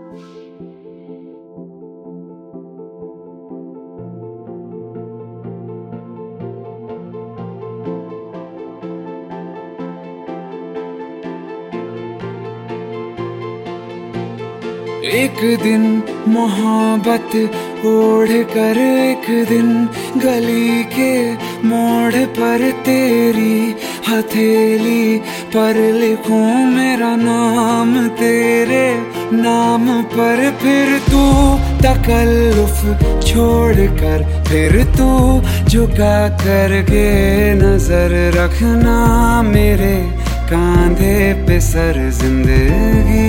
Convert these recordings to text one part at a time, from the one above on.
एक दिन मोहब्बत ओढ़ कर एक दिन गली के मोड़ पर तेरी हथेली पर लिखूं मेरा नाम तेरे नाम पर। फिर तू तकल्लुफ छोड़ कर फिर तू झुका करके नजर रखना मेरे कांधे पे सर जिंदगी।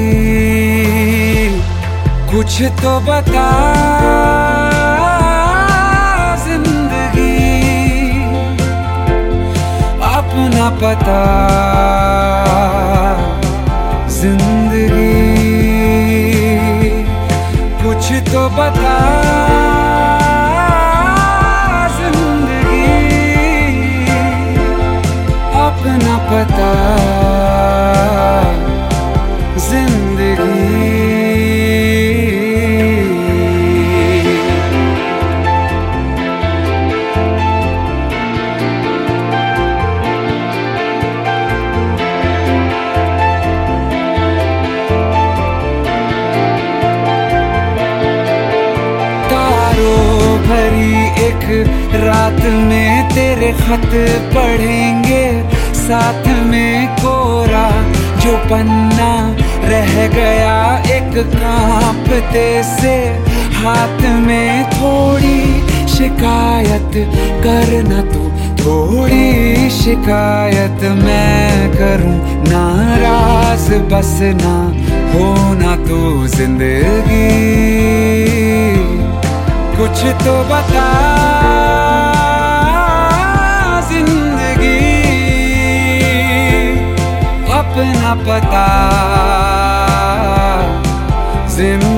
कुछ तो बता जिंदगी, अपना पता जिंदगी। कुछ तो बता जिंदगी, अपना पता जिंदगी। भरी एक रात में तेरे खत पढ़ेंगे साथ में कोरा जो पन्ना रह गया एक कांपते से हाथ में। थोड़ी शिकायत करना तू थोड़ी शिकायत मैं करूं, नाराज बस ना होना तू जिंदगी। कुछ तो बता जिंदगी, अपना पता जिंदगी।